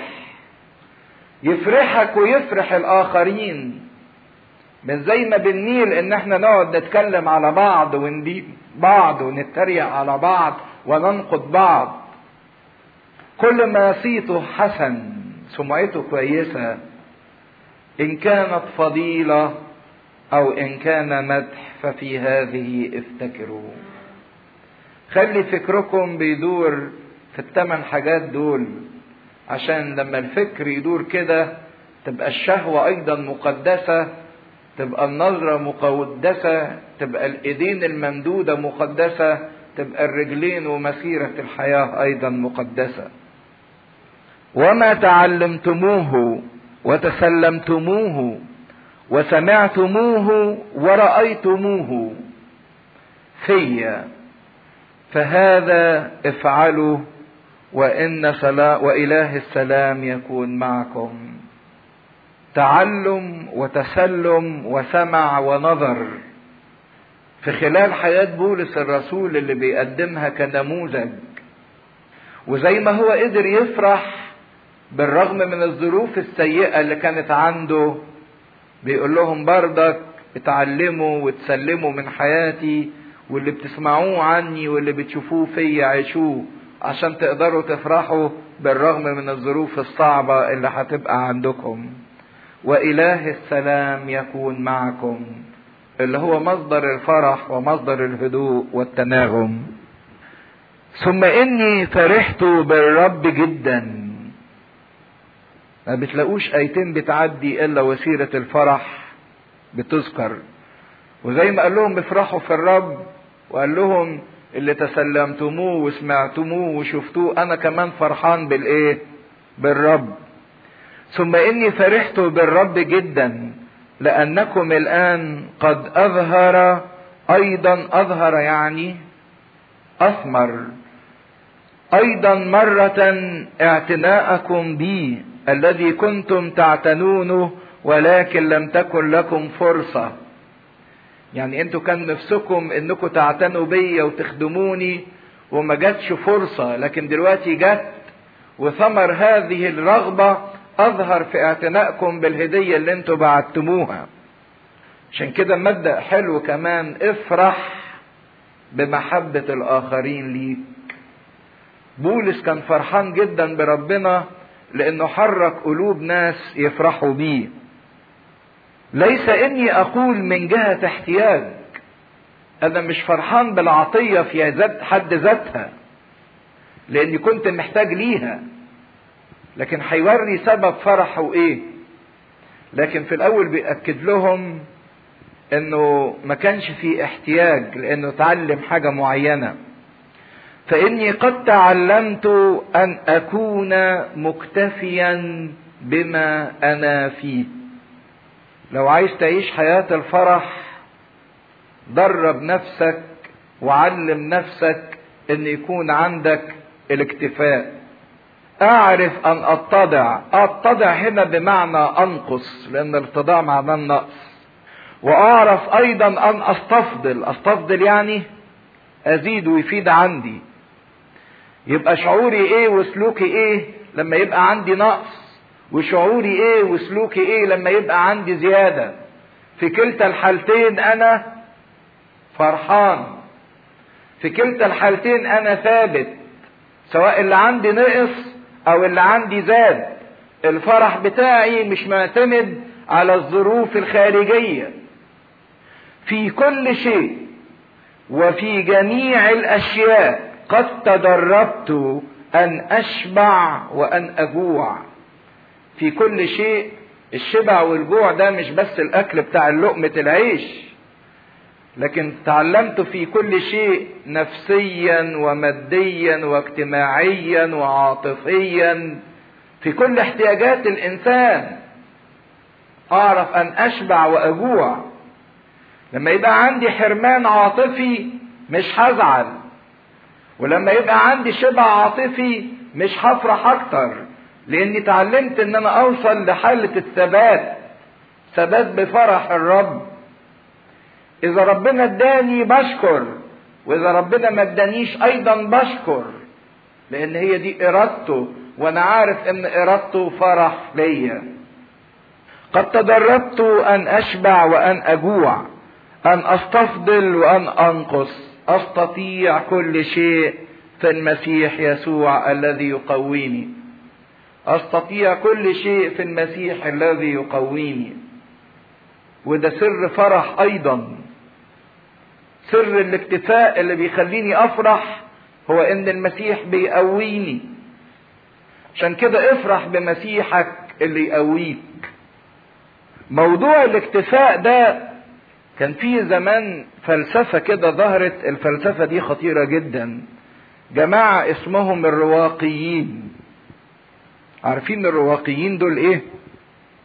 يفرحك ويفرح الاخرين. من زي ما بنميل ان احنا نقعد نتكلم على بعض ونديب بعض ونتريق على بعض وننقد بعض. كل ما صيته حسن، سمعته كويسة، ان كانت فضيلة او ان كان مدح، ففي هذه افتكروا. خلي فكركم بيدور في الثمان حاجات دول، عشان لما الفكر يدور كده تبقى الشهوة ايضا مقدسة، تبقى النظرة مقدسة، تبقى الايدين الممدودة مقدسة، تبقى الرجلين ومسيرة الحياة ايضا مقدسة. وما تعلمتموه وتسلمتموه وسمعتموه ورأيتموه في، فهذا افعلوا وإن سلام وإله السلام يكون معكم. تعلم وتسلم وسمع ونظر في خلال حياة بولس الرسول اللي بيقدمها كنموذج. وزي ما هو قدر يفرح بالرغم من الظروف السيئة اللي كانت عنده، بيقول لهم بردك اتعلموا وتسلموا من حياتي، واللي بتسمعوه عني واللي بتشوفوه فيا عيشوه عشان تقدروا تفرحوا بالرغم من الظروف الصعبة اللي هتبقى عندكم. وإله السلام يكون معكم، اللي هو مصدر الفرح ومصدر الهدوء والتناغم. ثم إني فرحت بالرب جدا. ما بتلاقوش آيتين بتعدي إلا وسيلة الفرح بتذكر. وزي ما قال لهم افرحوا في الرب، وقال لهم اللي تسلمتموه وسمعتموه وشفتوه انا كمان فرحان بالايه؟ بالرب. ثم اني فرحت بالرب جدا لانكم الان قد اظهر ايضا، اظهر يعني اثمر ايضا مرة اعتناءكم بي الذي كنتم تعتنونه ولكن لم تكن لكم فرصة. يعني انتوا كان نفسكم انكم تعتنوا بيا وتخدموني وما جاتش فرصة، لكن دلوقتي جت، وثمر هذه الرغبة اظهر في اعتنائكم بالهدية اللي انتوا بعتموها. عشان كده مبدأ حلو كمان، افرح بمحبة الاخرين ليك. بولس كان فرحان جدا بربنا لانه حرك قلوب ناس يفرحوا بيه. ليس اني اقول من جهة احتياج، انا مش فرحان بالعطية في ذات حد ذاتها لاني كنت محتاج ليها، لكن هيوري سبب فرحه ايه. لكن في الاول بيأكد لهم انه ما كانش فيه احتياج لانه تعلم حاجة معينة. فاني قد تعلمت ان اكون مكتفيا بما انا فيه. لو عايز تعيش حياة الفرح درب نفسك وعلم نفسك ان يكون عندك الاكتفاء. اعرف ان اتضع، اتضع هنا بمعنى انقص، لان الاتضاع معناه النقص. واعرف ايضا ان استفضل، استفضل يعني ازيد ويفيد عندي. يبقى شعوري ايه وسلوكي ايه لما يبقى عندي نقص، وشعوري ايه وسلوكي ايه لما يبقى عندي زيادة. في كلتا الحالتين انا فرحان، في كلتا الحالتين انا ثابت، سواء اللي عندي نقص او اللي عندي زاد. الفرح بتاعي مش معتمد على الظروف الخارجية. في كل شيء وفي جميع الاشياء قد تدربت ان اشبع وان اجوع. في كل شيء، الشبع والجوع ده مش بس الاكل بتاع لقمة العيش، لكن تعلمت في كل شيء نفسيا وماديا واجتماعيا وعاطفيا. في كل احتياجات الانسان اعرف ان اشبع واجوع. لما يبقى عندي حرمان عاطفي مش هزعل، ولما يبقى عندي شبع عاطفي مش هفرح اكتر، لاني اتعلمت ان انا اوصل لحالة الثبات، ثبات بفرح الرب. اذا ربنا اداني بشكر، واذا ربنا ما ادانيش ايضا بشكر، لان هي دي ارادته، وانا عارف ان ارادته فرح ليا. قد تدربت ان اشبع وان اجوع، ان استفضل وان انقص، استطيع كل شيء في المسيح يسوع الذي يقويني. استطيع كل شيء في المسيح الذي يقويني. وده سر فرح ايضا. سر الاكتفاء اللي بيخليني افرح هو ان المسيح بيقويني. عشان كده افرح بمسيحك اللي يقويك. موضوع الاكتفاء ده كان فيه زمان فلسفة كده ظهرت، الفلسفة دي خطيرة جدا. جماعة اسمهم الرواقيين. عارفين الرواقيين دول ايه؟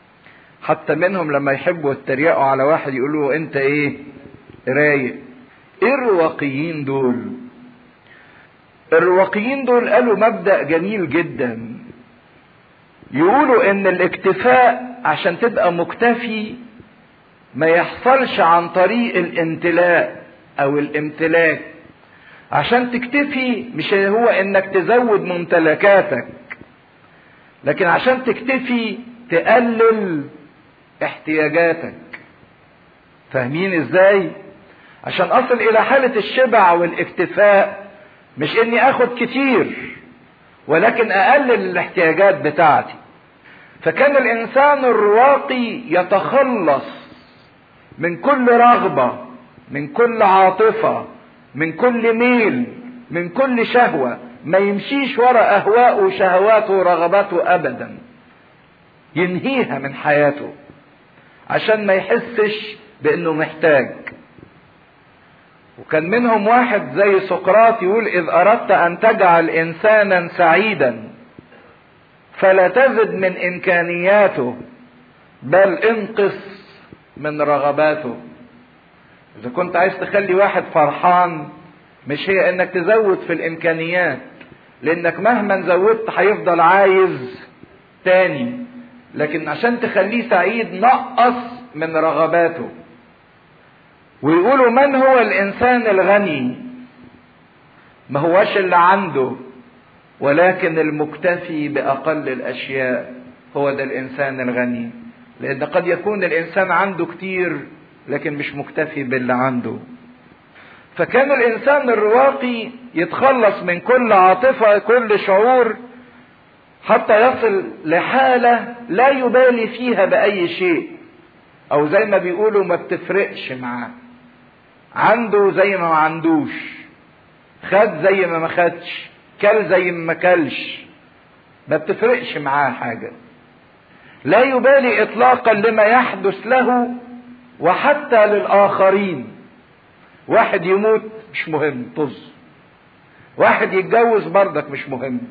حتى منهم لما يحبوا يتريقوا على واحد يقولوا انت ايه رايق. ايه الرواقيين دول؟ الرواقيين دول قالوا مبدأ جميل جدا، يقولوا ان الاكتفاء عشان تبقى مكتفي ما يحصلش عن طريق الامتلاء او الامتلاك. عشان تكتفي مش هو انك تزود ممتلكاتك، لكن عشان تكتفي تقلل احتياجاتك. فاهمين ازاي؟ عشان اصل الى حالة الشبع والاكتفاء مش اني اخد كتير، ولكن اقلل الاحتياجات بتاعتي. فكان الانسان الرواقي يتخلص من كل رغبة، من كل عاطفة، من كل ميل، من كل شهوة. ما يمشيش وراء اهواءه وشهواته ورغباته ابدا، ينهيها من حياته عشان ما يحسش بانه محتاج. وكان منهم واحد زي سقراط يقول اذ اردت ان تجعل انسانا سعيدا فلا تزد من امكانياته بل انقص من رغباته. اذا كنت عايز تخلي واحد فرحان مش هي انك تزود في الامكانيات، لانك مهما زودت هيفضل عايز تاني، لكن عشان تخليه سعيد نقص من رغباته. ويقولوا من هو الانسان الغني؟ ما هوش اللي عنده، ولكن المكتفي باقل الاشياء هو ده الانسان الغني. لان قد يكون الانسان عنده كتير لكن مش مكتفي باللي عنده. فكان الانسان الرواقي يتخلص من كل عاطفة، كل شعور، حتى يصل لحالة لا يبالي فيها بأي شيء، او زي ما بيقولوا ما بتفرقش معاه. عنده زي ما ما عندوش، خد زي ما ما خدش، كل زي ما ما كلش، ما بتفرقش معاه حاجة. لا يبالي اطلاقا لما يحدث له وحتى للآخرين. واحد يموت مش مهم، طز. واحد يتجوز برضك مش مهم.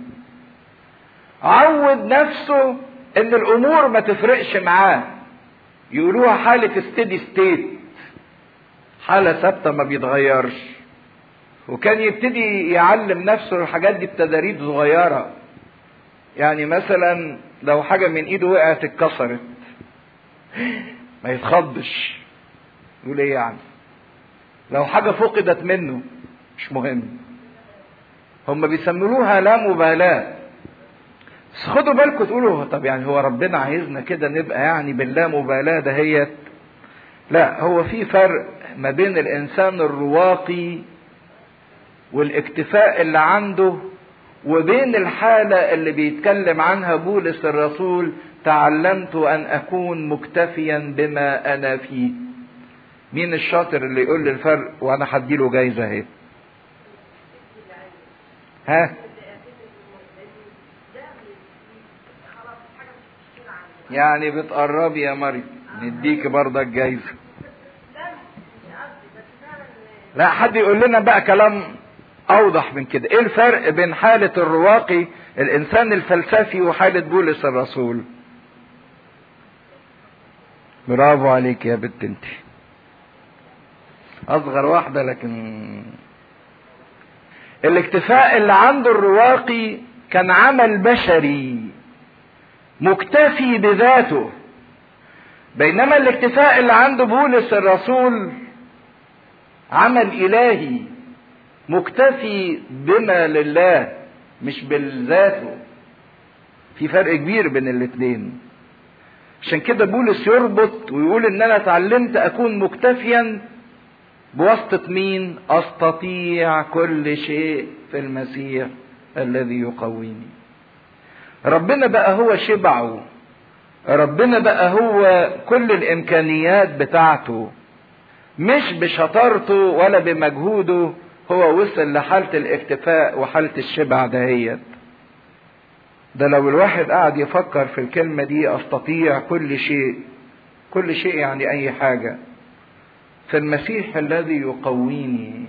عود نفسه ان الامور ما تفرقش معاه. يقولوها حالة ستيدي ستيت، حالة ثابتة ما بيتغيرش. وكان يبتدي يعلم نفسه الحاجات دي بتدريب صغيرة. يعني مثلا لو حاجة من ايده وقعت اتكسرت ما يتخضش، يقول ايه يعني. لو حاجة فقدت منه مش مهم. هم بيسموها لا مبالاة. بس خدوا بالكم تقولوا طب يعني هو ربنا عايزنا كده نبقى يعني باللا مبالاة دهيت؟ لا، هو في فرق ما بين الانسان الرواقي والاكتفاء اللي عنده وبين الحالة اللي بيتكلم عنها بولس الرسول تعلمت ان اكون مكتفيا بما انا فيه. مين الشاطر اللي يقول لي الفرق وانا هديله جايزة اهي؟ ها؟ يعني بتقربي يا مريم، نديك برضك جايزة. لا، حد يقول لنا بقى كلام اوضح من كده. ايه الفرق بين حالة الرواقي الانسان الفلسفي وحالة بولس الرسول؟ برافو عليك يا بنت انتي، اصغر واحدة. لكن الاكتفاء اللي عنده الرواقي كان عمل بشري مكتفي بذاته، بينما الاكتفاء اللي عنده بولس الرسول عمل الهي مكتفي بما لله مش بالذاته. في فرق كبير بين الاثنين. عشان كده بولس يربط ويقول ان انا اتعلمت اكون مكتفيا بواسطة مين؟ استطيع كل شيء في المسيح الذي يقويني. ربنا بقى هو شبعه، ربنا بقى هو كل الامكانيات بتاعته، مش بشطارته ولا بمجهوده. هو وصل لحالة الاكتفاء وحالة الشبع دهيت. ده لو الواحد قاعد يفكر في الكلمة دي استطيع كل شيء، كل شيء يعني اي حاجة في المسيح الذي يقويني.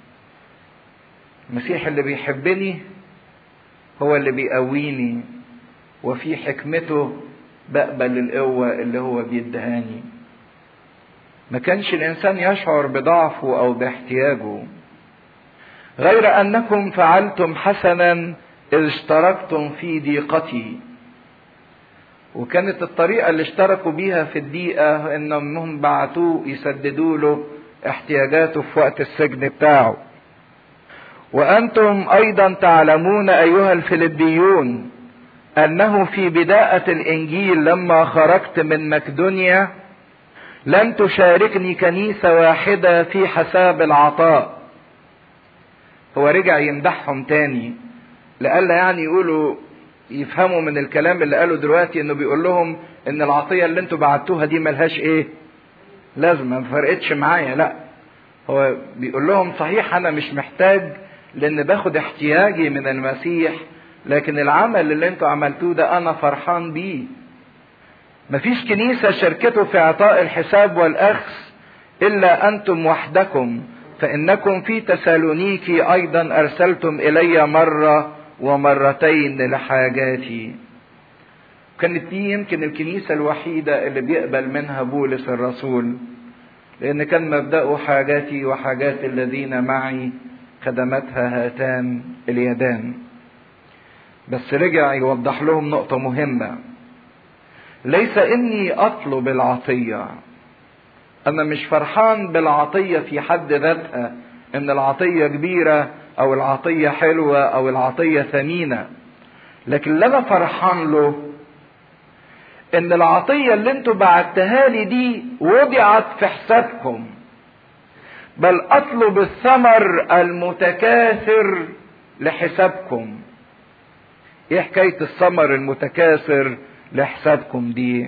المسيح اللي بيحبني هو اللي بيقويني، وفي حكمته بقبل القوة اللي هو بيدهاني. ما كانش الإنسان يشعر بضعفه أو باحتياجه، غير أنكم فعلتم حسنا إذ اشتركتم في ضيقتي. وكانت الطريقة اللي اشتركوا بيها في الضيقة إنهم بعتوه يسددوا له احتياجاته في وقت السجن بتاعه. وأنتم أيضا تعلمون أيها الفيلبيون أنه في بداية الإنجيل لما خرجت من مقدونيا لم تشاركني كنيسة واحدة في حساب العطاء. هو رجع يمدحهم تاني لألا يعني يقولوا يفهموا من الكلام اللي قاله دلوقتي انه بيقول لهم ان العطية اللي انتوا بعتوها دي ملهاش ايه لازمة، ما فرقتش معايا. لا، هو بيقول لهم صحيح انا مش محتاج لان باخد احتياجي من المسيح، لكن العمل اللي انتوا عملتوه ده انا فرحان بيه. مفيش كنيسة شاركته في اعطاء الحساب والاخذ الا انتم وحدكم، فانكم في تسالونيكي ايضا ارسلتم الي مرة ومرتين لحاجاتي. كانت دي يمكن الكنيسة الوحيدة اللي بيقبل منها بولس الرسول، لان كان مبدأه حاجاتي وحاجات الذين معي خدمتها هاتان اليدان. بس رجع يوضح لهم نقطة مهمة، ليس اني اطلب العطية، انا مش فرحان بالعطية في حد ذاتها ان العطية كبيرة او العطية حلوة او العطية ثمينة، لكن اللي انا فرحان له ان العطية اللي انتوا بعتها لي دي وضعت في حسابكم، بل اطلب الثمر المتكاثر لحسابكم. ايه حكاية الثمر المتكاثر لحسابكم دي؟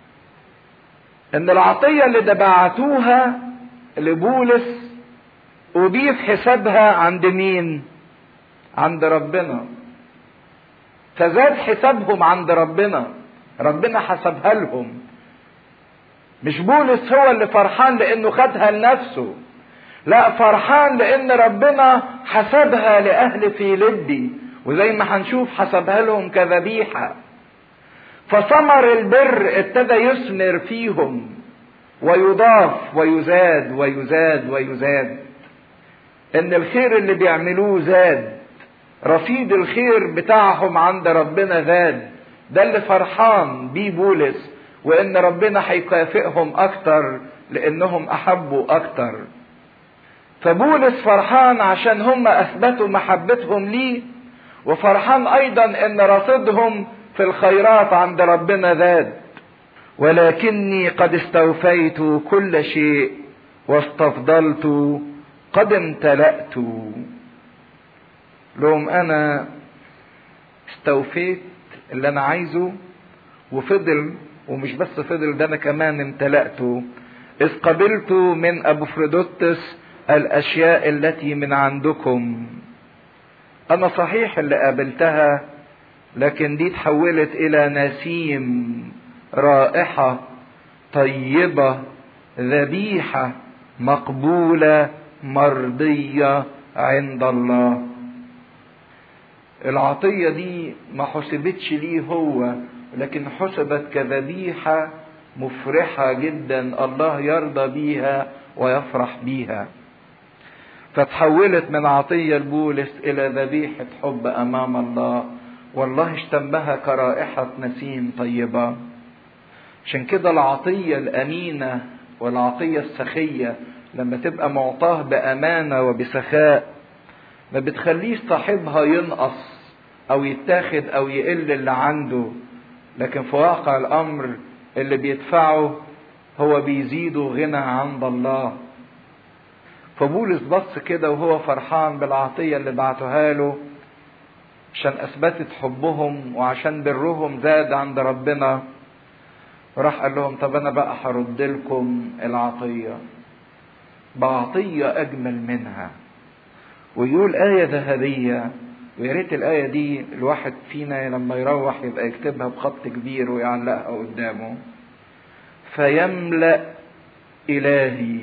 ان العطية اللي دفعتوها لبولس ودي في حسابها عند مين؟ عند ربنا. فزاد حسابهم عند ربنا، ربنا حسبها لهم. مش بولس هو اللي فرحان لانه خدها لنفسه، لا، فرحان لان ربنا حسبها لاهل فيلبي، وزي ما هنشوف حسبها لهم كذبيحة. فثمر البر ابتدى يثمر فيهم ويضاف ويزاد ويزاد ويزاد. ان الخير اللي بيعملوه زاد، رصيد الخير بتاعهم عند ربنا زاد. ده اللي فرحان بيه بولس، وان ربنا هيكافئهم اكتر لانهم احبوا اكتر. فبولس فرحان عشان هم اثبتوا محبتهم ليه، وفرحان ايضا ان رصيدهم في الخيرات عند ربنا زاد. ولكني قد استوفيت كل شيء واستفضلت قد امتلأت. لهم انا استوفيت اللي انا عايزه وفضل، ومش بس فضل، ده انا كمان امتلأت. اذ قبلت من ابوفرودوتس الاشياء التي من عندكم. انا صحيح اللي قابلتها، لكن دي تحولت الى نسيم رائحة طيبة ذبيحة مقبولة مرضية عند الله. العطية دي ما حسبتش ليه هو، لكن حسبت كذبيحة مفرحة جدا الله يرضى بيها ويفرح بيها. فتحولت من عطية لبولس الى ذبيحة حب امام الله، والله اشتمها كرائحة نسيم طيبة. عشان كده العطية الامينة والعطية السخية لما تبقى معطاه بامانة وبسخاء ما بتخليش صاحبها ينقص او يتاخد او يقل اللي عنده، لكن في واقع الامر اللي بيدفعه هو بيزيده غنى عند الله. فبولس بص كده وهو فرحان بالعطية اللي بعتوها له عشان اثبتت حبهم وعشان برهم زاد عند ربنا. راح قال لهم طب انا بقى هرد لكم العطية بعطية اجمل منها. ويقول آية ذهبية، ويا ريت الآية دي الواحد فينا لما يروح يبقى يكتبها بخط كبير ويعلقها قدامه. فيملأ إلهي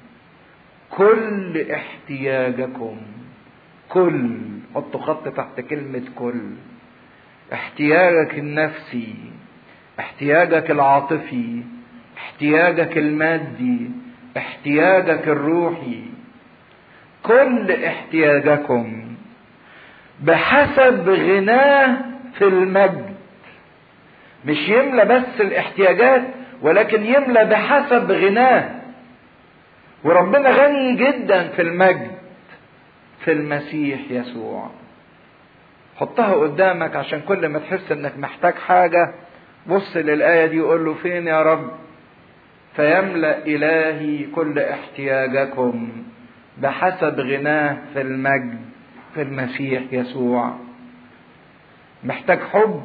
كل احتياجكم. كل، حطوا خط تحت كلمة كل. احتياجك النفسي، احتياجك العاطفي، احتياجك المادي، احتياجك الروحي، كل احتياجكم بحسب غناه في المجد. مش يملى بس الاحتياجات، ولكن يملى بحسب غناه. وربنا غني جدا في المجد في المسيح يسوع. حطها قدامك عشان كل ما تحس انك محتاج حاجة بص للآية دي وقول له فين يا رب؟ فيملأ إلهي كل احتياجكم بحسب غناه في المجد في المسيح يسوع. محتاج حب،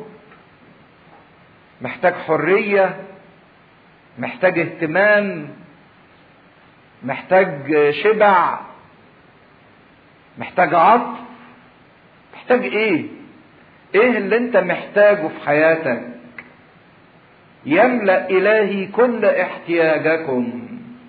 محتاج حرية، محتاج اهتمام، محتاج شبع، محتاج عطف، محتاج ايه؟ ايه اللي انت محتاجه في حياتك؟ يملأ إلهي كل احتياجكم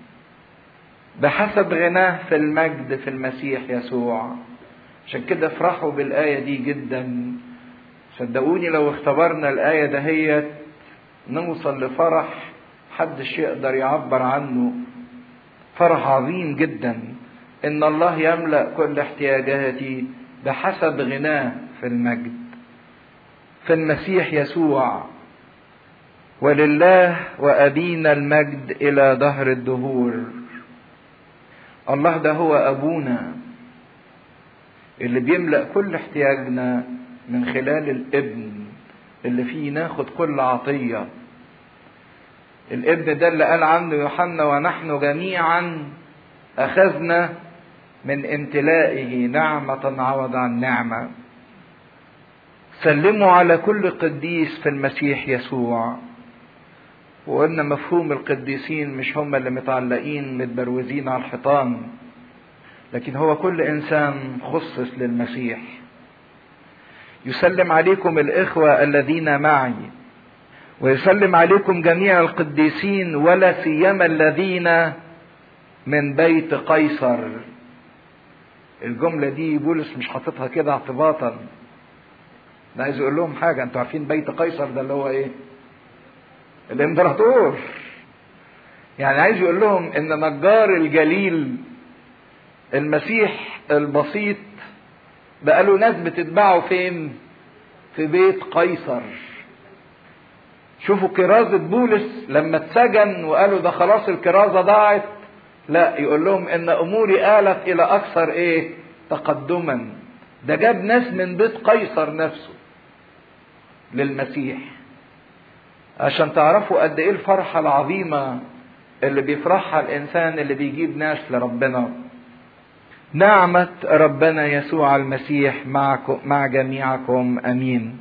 بحسب غناه في المجد في المسيح يسوع. عشان كده افرحوا بالآية دي جدا. صدقوني لو اختبرنا الآية دهيت نوصل لفرح محدش يقدر يعبر عنه. فرح عظيم جدا ان الله يملأ كل احتياجاتي بحسب غناه في المجد في المسيح يسوع. ولله وأبينا المجد إلى دهر الدهور. الله ده هو أبونا اللي بيملأ كل احتياجنا من خلال الابن اللي فيه ناخد كل عطية. الابن ده اللي قال عنه يوحنا ونحن جميعا أخذنا من امتلائه نعمة عوض عن نعمة. سلموا على كل قديس في المسيح يسوع. وقلنا مفهوم القديسين مش هم اللي متعلقين متبروزين على الحيطان، لكن هو كل انسان خصص للمسيح. يسلم عليكم الاخوة الذين معي، ويسلم عليكم جميع القديسين ولا سيما الذين من بيت قيصر. الجملة دي بولس مش حاططها كده اعتباطا، انا عايز اقول لهم حاجة. انتوا عارفين بيت قيصر ده اللي هو ايه؟ الامبراطور. يعني عايز يقول لهم ان نجار الجليل المسيح البسيط بقى له ناس بتتبعه فين؟ في بيت قيصر. شوفوا كرازة بولس لما اتسجن وقالوا ده خلاص الكرازة ضاعت، لا، يقول لهم ان اموري آلت الى اكثر ايه؟ تقدما. ده جاب ناس من بيت قيصر نفسه للمسيح، عشان تعرفوا قد ايه الفرحة العظيمة اللي بيفرحها الانسان اللي بيجيب ناس لربنا. نعمة ربنا يسوع المسيح معكم مع جميعكم امين.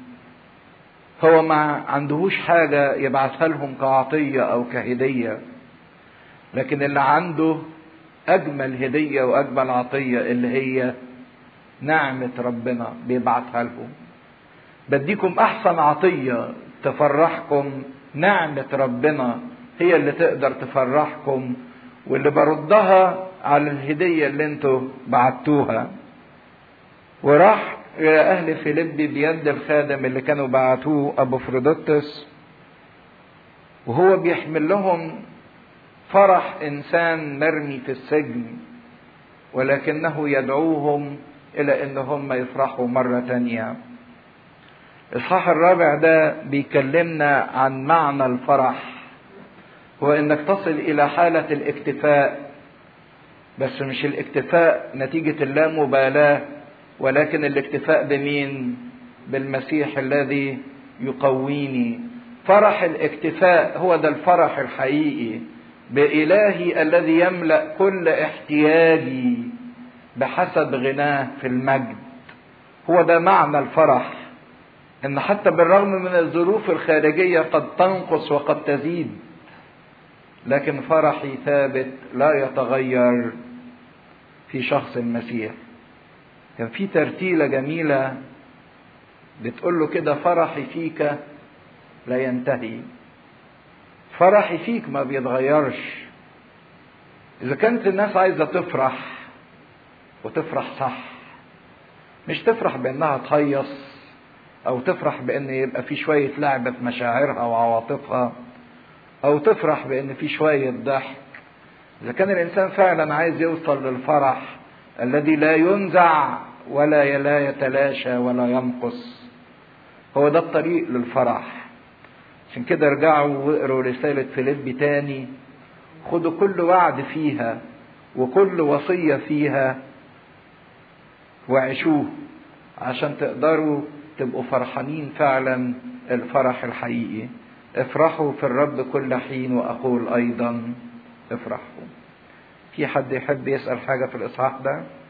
هو ما عندهوش حاجة يبعثها لهم كعطية او كهدية، لكن اللي عنده اجمل هدية واجمل عطية اللي هي نعمة ربنا بيبعثها لهم. بديكم احسن عطية تفرحكم، نعمة ربنا هي اللي تقدر تفرحكم، واللي بردها على الهدية اللي انتوا بعتوها. وراح الى اهل فيليبي بيد الخادم اللي كانوا بعتوه ابو فرودوتس، وهو بيحمل لهم فرح انسان مرمي في السجن، ولكنه يدعوهم الى ان هم يفرحوا مرة تانية. الاصحاح الرابع ده بيكلمنا عن معنى الفرح، هو انك تصل الى حالة الاكتفاء، بس مش الاكتفاء نتيجة اللامبالاة، ولكن الاكتفاء بمين؟ بالمسيح الذي يقويني. فرح الاكتفاء هو ده الفرح الحقيقي بإلهي الذي يملأ كل احتياجي بحسب غناه في المجد. هو ده معنى الفرح، ان حتى بالرغم من الظروف الخارجية قد تنقص وقد تزيد، لكن فرحي ثابت لا يتغير في شخص المسيح. كان في ترتيلة جميلة بتقول له كده: فرحي فيك لا ينتهي. فرحي فيك ما بيتغيرش. اذا كانت الناس عايزة تفرح وتفرح صح، مش تفرح بانها تهيص او تفرح بان يبقى في شوية لعب في مشاعرها وعواطفها، او تفرح بان في شوية ضحك. اذا كان الانسان فعلا عايز يوصل للفرح الذي لا ينزع ولا لا يتلاشى ولا ينقص، هو ده الطريق للفرح. عشان كده ارجعوا واقروا رسالة فيليب تاني، خدوا كل وعد فيها وكل وصية فيها وعيشوه عشان تقدروا تبقوا فرحانين فعلا الفرح الحقيقي. افرحوا في الرب كل حين واقول ايضا افرحوا. في حد يحب يسأل حاجة في الاصحاح ده؟